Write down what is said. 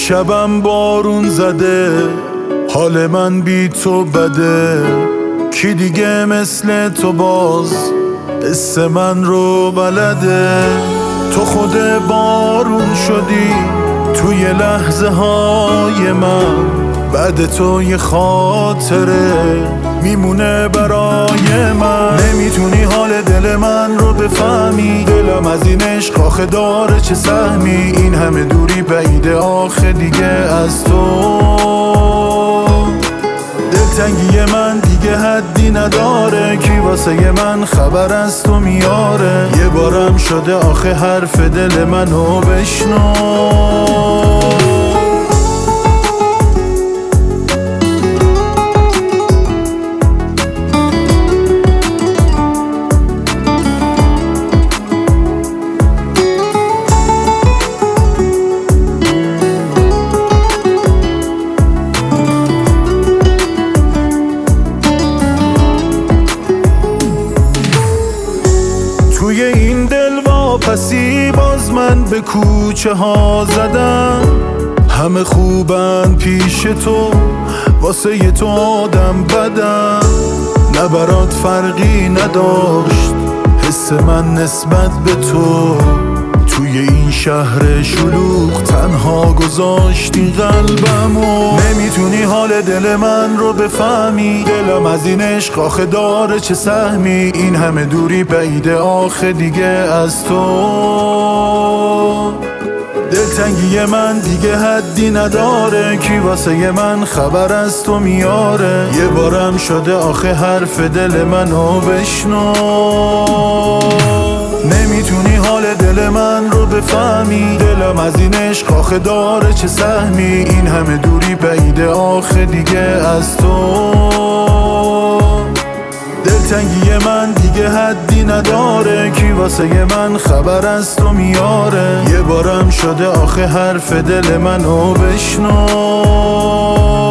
شبم بارون زده، حال من بی تو بده. کی دیگه مثل تو باز حس من رو بلده؟ تو خود بارون شدی توی لحظه های من، بعد تو یه خاطره میمونه برای من. نمیتونی حال دل من رو بفهمی، دلم از این عشق آخه داره چه سهمی. این همه دوری بعیده آخه دیگه از تو. دلتنگی من دیگه حدی نداره، کی واسه من خبر از تو میاره؟ یه بارم شده آخه حرف دل منو بشنو. توی این دل واپسی باز من به کوچه ها زدم. همه خوبن پیش تو، واسه ی تو آدم بدم. نه برات فرقی نداشت حس من نسبت به تو. توی این شهر شلوغ تنها گذاشتی قلبمو. نمیتونی حال دل من رو بفهمی، دلم از این عشق آخه داره چه سهمی. این همه دوری بعیده آخه دیگه از تو. دلتنگی من دیگه حدی نداره، کی واسه من خبر از تو میاره؟ یه بارم شده آخه حرف دل منو بشنو. نمیتونی حال دل من رو بفهمی، دلم از این عشق آخه داره چه سهمی. این همه دوری بعیده آخه دیگه از تو. دلتنگی من دیگه حدی نداره، کی واسه من خبر از تو میاره؟ یه بارم شده آخه حرف دل منو بشنو.